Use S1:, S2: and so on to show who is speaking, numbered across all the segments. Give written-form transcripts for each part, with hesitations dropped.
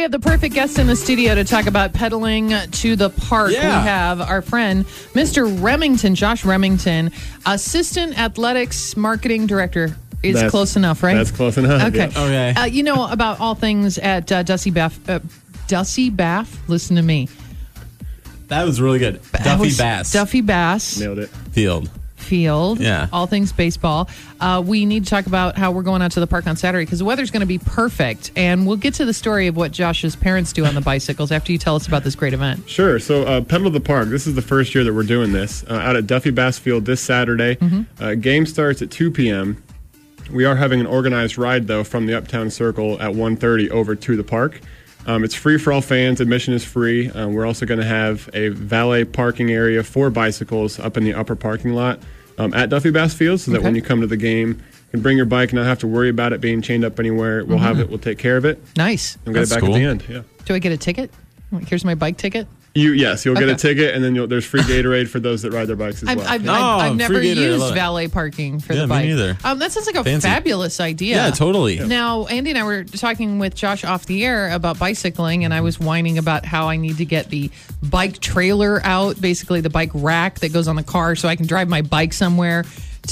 S1: we have the perfect guest in the studio to talk about pedaling to the park.
S2: Yeah.
S1: We have our friend, Mr. Remington, Josh Remington, Assistant Athletics Marketing Director. Is close enough, right?
S3: That's close enough.
S1: Okay.
S3: Yeah.
S2: Okay.
S1: You know about all things at Dusty Bath. Dusty Bath, listen to me.
S2: That was really good. Duffy Bass.
S1: Duffy Bass
S3: Nailed it.
S1: Field.
S2: Yeah.
S1: All things baseball. We need to talk about how we're going out to the park on Saturday because the weather's going to be perfect. And we'll get to the story of what Josh's parents do on the bicycles after you tell us about this great event.
S3: Sure. So, Pedal to the Park. This is the first year that we're doing this out at Duffy Bass Field this Saturday. Game starts at 2 p.m. We are having an organized ride, though, from the Uptown Circle at 1:30 over to the park. It's free for all fans. Admission is free. We're also going to have a valet parking area for bicycles up in the upper parking lot at Duffy Bass Field so that when you come to the game, you can bring your bike and not have to worry about it being chained up anywhere. We'll have it. We'll take care of it.
S1: Nice.
S3: And get it
S2: That's
S3: back
S2: cool.
S3: at the end. Yeah.
S1: Do I get a ticket? Here's my bike ticket.
S3: You'll get
S1: Okay.
S3: a ticket, and then there's free Gatorade for those that ride their bikes as well.
S1: I've never
S2: free Gatorade, I
S1: used
S2: love it.
S1: valet parking for
S2: Yeah,
S1: the
S2: me
S1: bike.
S2: neither.
S1: That sounds like a
S2: Fancy.
S1: fabulous idea.
S2: Yeah, totally.
S1: Now, Andy and I were talking with Josh off the air about bicycling, and I was whining about how I need to get the bike trailer out, basically the bike rack that goes on the car, so I can drive my bike somewhere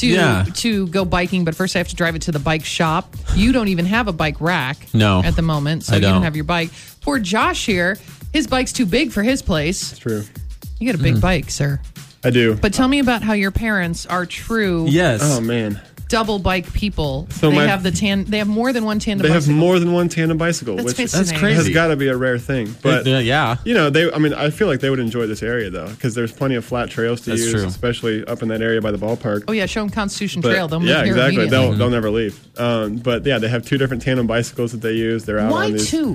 S1: to go biking. But first, I have to drive it to the bike shop. You don't even have a bike rack
S2: No.
S1: at the moment, so
S2: I
S1: you don't
S2: don't.
S1: have your bike. Poor Josh here, his bike's too big for his place.
S3: It's true.
S1: You got a big bike, sir.
S3: I do.
S1: But tell me about how your parents are true
S2: Yes.
S3: Oh, man.
S1: double bike people.
S3: So
S1: they
S3: my-
S1: have they have more than one tandem
S3: They have
S1: bicycle.
S3: more than one tandem bicycle,
S1: That's
S3: which
S1: fascinating.
S2: That's crazy.
S3: has got to be a rare thing. But
S2: yeah.
S3: you know, I feel like they would enjoy this area though, because there's plenty of flat trails to
S2: That's
S3: use,
S2: true.
S3: especially up in that area by the ballpark.
S1: Oh yeah, show them Constitution
S3: But,
S1: Trail. They'll move
S3: yeah,
S1: here
S3: exactly.
S1: immediately.
S3: They'll never leave. But yeah, they have two different tandem bicycles that they use. They're out
S1: Why
S3: on these
S1: two?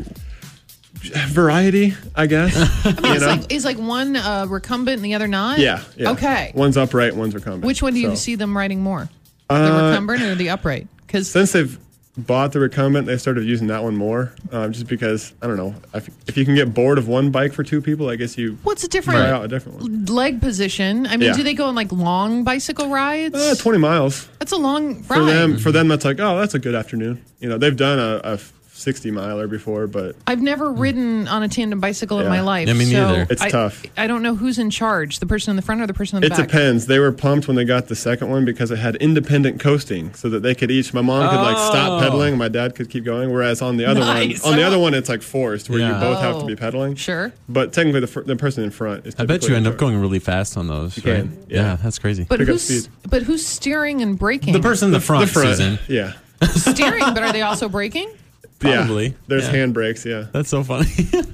S3: variety, I guess.
S1: Is like one recumbent and the other not?
S3: Yeah.
S1: Okay.
S3: One's upright, one's recumbent.
S1: Which one do you
S3: So,
S1: see them riding more? The recumbent or the upright? Because
S3: Since they've bought the recumbent, they started using that one more, just because I don't know if you can get bored of one bike for two people, I guess you
S1: what's the
S3: try
S1: different
S3: out a different one.
S1: leg position? I mean,
S3: Yeah.
S1: do they go on like long bicycle rides?
S3: 20 miles.
S1: That's a long ride.
S3: For them, that's like, oh, that's a good afternoon. You know, they've done a 60 miler before, but
S1: I've never ridden on a tandem bicycle in
S3: Yeah.
S1: my life.
S2: Yeah, me
S1: so
S2: neither.
S3: It's tough.
S1: I don't know who's in charge, the person in the front or the person in the
S3: it
S1: back.
S3: depends. They were pumped when they got the second one because it had independent coasting, so that they could my mom could like stop pedaling, and my dad could keep going. Whereas on the other
S1: Nice.
S3: one, it's like forced, where you
S2: Yeah.
S3: both have to
S1: Oh.
S3: be pedaling.
S1: Sure.
S3: But technically, the person in front is.
S2: I bet
S3: typically
S2: you end
S3: in
S2: up
S3: charge.
S2: going really fast on those.
S3: You
S2: right?
S3: can, yeah.
S2: That's crazy.
S1: But
S3: Pick up
S1: who's
S3: speed.
S1: steering and braking?
S2: the person in the front,
S3: The front,
S2: Susan.
S3: yeah,
S1: steering, but are they also braking?
S2: Probably.
S3: Yeah. There's
S2: Yeah.
S3: handbrakes, yeah.
S2: That's so funny.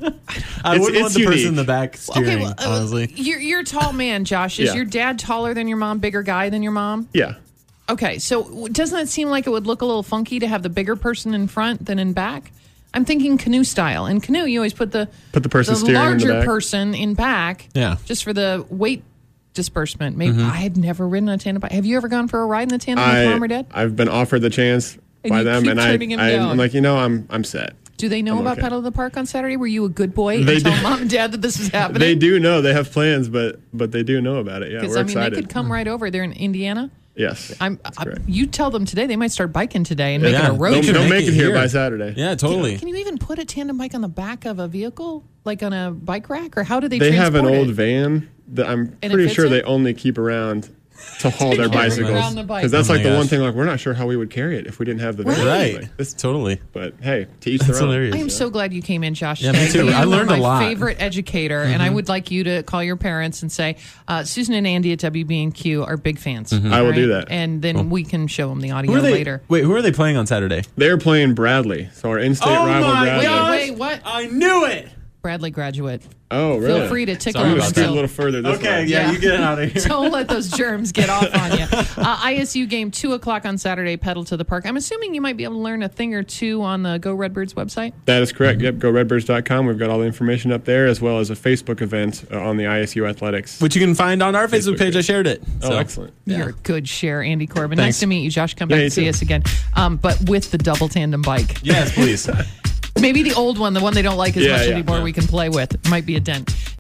S2: I wouldn't want
S3: it's
S2: the person
S3: unique.
S2: in the back steering,
S1: well,
S2: honestly.
S1: You're a tall man, Josh. Is
S3: Yeah.
S1: your dad taller than your mom, bigger guy than your mom?
S3: Yeah.
S1: Okay, so doesn't that seem like it would look a little funky to have the bigger person in front than in back? I'm thinking canoe style. In canoe, you always put the
S3: person steering in the
S1: larger
S3: back.
S1: person in back,
S2: Yeah.
S1: just for the weight disbursement. Maybe I had never ridden a tandem bike. Have you ever gone for a ride in the tandem with mom or dad?
S3: I've been offered the chance
S1: And
S3: by
S1: you
S3: them,
S1: keep
S3: and
S1: turning him down.
S3: I'm like, I'm set.
S1: Do they know
S3: I'm
S1: about
S3: okay.
S1: Pedal to the Park on Saturday? Were you a good boy
S3: They
S1: and tell
S3: do.
S1: mom and dad that this is happening?
S3: They do know. They have plans, but they do know about it. Yeah,
S1: Because
S3: we're
S1: I mean,
S3: excited.
S1: they could come right over. They're in Indiana.
S3: Yes. correct.
S1: You tell them today they might start biking today and make it
S2: Yeah.
S1: a road
S2: They
S1: trip.
S3: They'll
S2: make
S3: make
S2: it
S3: it here
S2: here.
S3: by Saturday.
S2: Yeah, totally.
S1: Can you even put a tandem bike on the back of a vehicle, like on a bike rack, or how do they?
S3: They have
S1: transport
S3: an old
S1: it?
S3: van that I'm
S1: And it
S3: pretty
S1: fits
S3: sure
S1: in?
S3: they only keep around to haul their
S1: carry
S3: bicycles.
S1: around the bike.
S3: Because that's
S2: Oh
S3: like
S2: my
S3: the one
S2: gosh.
S3: thing, like, we're not sure how we would carry it if we didn't have the van.
S1: Right.
S3: Like, this-
S2: Totally.
S3: but hey, to each
S2: That's
S3: their own.
S2: hilarious.
S1: I am so glad you came in, Josh.
S2: Yeah, me
S1: today.
S2: too.
S1: You
S2: I
S1: are
S2: learned a
S1: my
S2: lot.
S1: favorite educator, and I would like you to call your parents and say, Susan and Andy at WB&Q are big fans.
S3: I will do that.
S1: And then we can show them the audio
S2: Who are they?
S1: later.
S2: Wait, who are they playing on Saturday?
S3: They're playing Bradley, so our in-state rival Bradley.
S1: Wait, what?
S2: I knew it.
S1: Bradley graduate.
S3: Oh, really?
S1: Feel free to tickle
S2: Sorry
S3: I'm
S1: him
S3: going to
S2: about
S3: scoot a
S1: still.
S3: little further this way.
S1: Yeah.
S2: you get out of here.
S1: Don't let those germs get off on you. ISU game 2:00 on Saturday. Pedal to the Park. I'm assuming you might be able to learn a thing or two on the Go Redbirds website.
S3: That is correct. Yep, GoRedBirds.com. We've got all the information up there, as well as a Facebook event on the ISU Athletics.
S2: Which you can find on our Facebook page. I shared it.
S3: Oh, excellent.
S1: You're a good share, Andy Corbin.
S2: Thanks.
S1: Nice to meet you, Josh. Come
S3: Yeah,
S1: back
S3: you
S1: and see
S3: too.
S1: us again, but with the double tandem bike.
S2: Yes, please.
S1: Maybe the old one, the one they don't like as
S3: Yeah,
S1: much
S3: yeah,
S1: anymore,
S3: yeah.
S1: we can play with. Might be a dent.